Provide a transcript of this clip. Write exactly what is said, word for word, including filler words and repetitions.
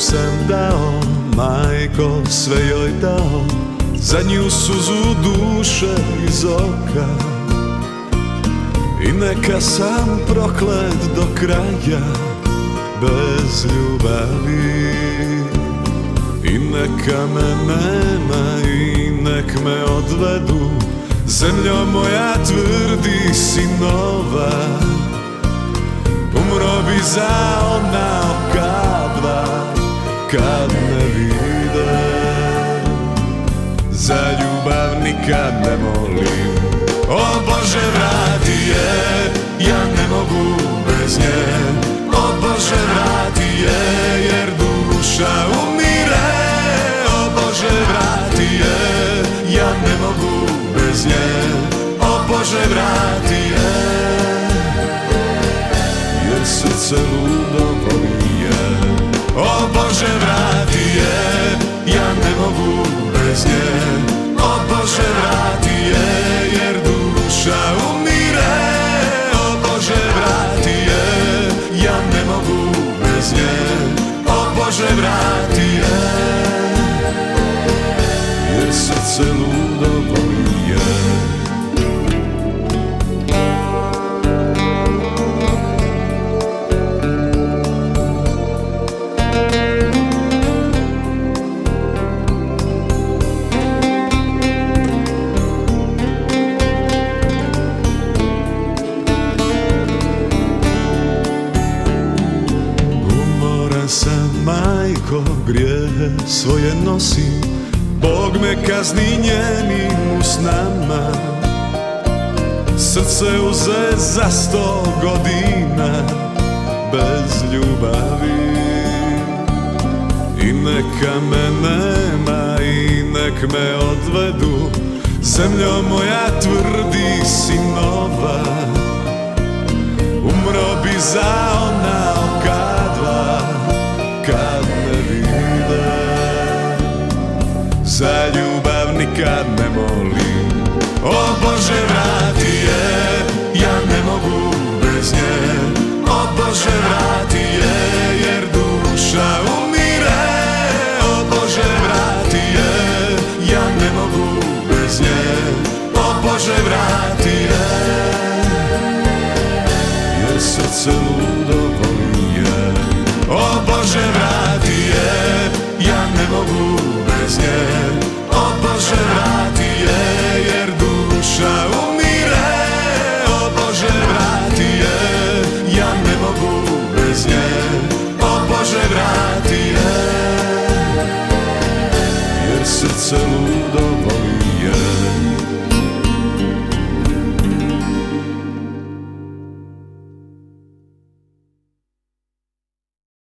sam dao, majko, sve joj dao, zadnju suzu duše iz oka. I neka sam proklet do kraja bez ljubavi. I neka me nema i nek me odvedu, zemljo moja tvrdi sinova. Umro bi za ona oka dva kad ne vide. Za ljubav nikad ne molim, o Bože vrati je, ja ne mogu bez nje. O Bože vrati je, jer duša umire. O Bože vrati je, ja ne mogu bez nje. O Bože vrati je, jer srce ludo voli je. O Bože vrati je, ja ne mogu bez nje. O Bože vrati je, jer duša umire. O Bože vrati je, ja ne mogu bez nje. O Bože vrati je, jer srce ludo voli je. Majko, grijehe svoje nosim, Bog me kazni njenim usnama. Srce uze za sto godina bez ljubavi. I neka me nema i nek me odvedu, zemljo moja tvrdi sinova. Umro bi za ona oka dva kad ne vide. Za ljubav nikad ne molim, o Bože vrati je, ja ne mogu bez nje. O Bože vrati je, jer duša umire. O Bože vrati je, ja ne mogu bez nje. O Bože vrati je, jer srce ludo voli je. O Bože vrati je, ja ne mogu bez nje. O Bože vrati je, jer duša umire. O Bože vrati je, ja ne mogu bez nje. O Bože vrati je, jer srce ludo